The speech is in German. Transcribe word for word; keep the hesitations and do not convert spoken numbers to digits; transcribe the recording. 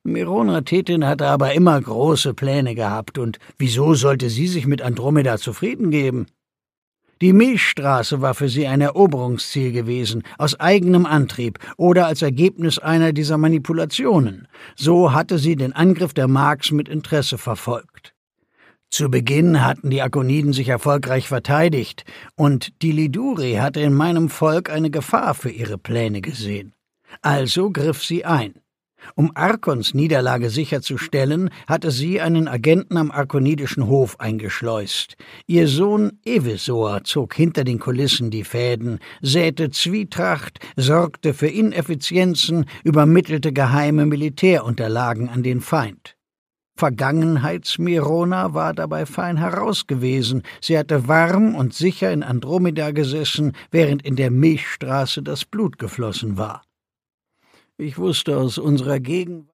Mirona Thetin hatte aber immer große Pläne gehabt, und wieso sollte sie sich mit Andromeda zufrieden geben? Die Milchstraße war für sie ein Eroberungsziel gewesen, aus eigenem Antrieb oder als Ergebnis einer dieser Manipulationen. So hatte sie den Angriff der Marks mit Interesse verfolgt. Zu Beginn hatten die Akoniden sich erfolgreich verteidigt, und die Liduri hatte in meinem Volk eine Gefahr für ihre Pläne gesehen. Also griff sie ein. Um Arkons Niederlage sicherzustellen, hatte sie einen Agenten am arkonidischen Hof eingeschleust. Ihr Sohn Evisor zog hinter den Kulissen die Fäden, säte Zwietracht, sorgte für Ineffizienzen, übermittelte geheime Militärunterlagen an den Feind. Vergangenheits-Mirona war dabei fein heraus gewesen. Sie hatte warm und sicher in Andromeda gesessen, während in der Milchstraße das Blut geflossen war. Ich wusste aus unserer Gegend,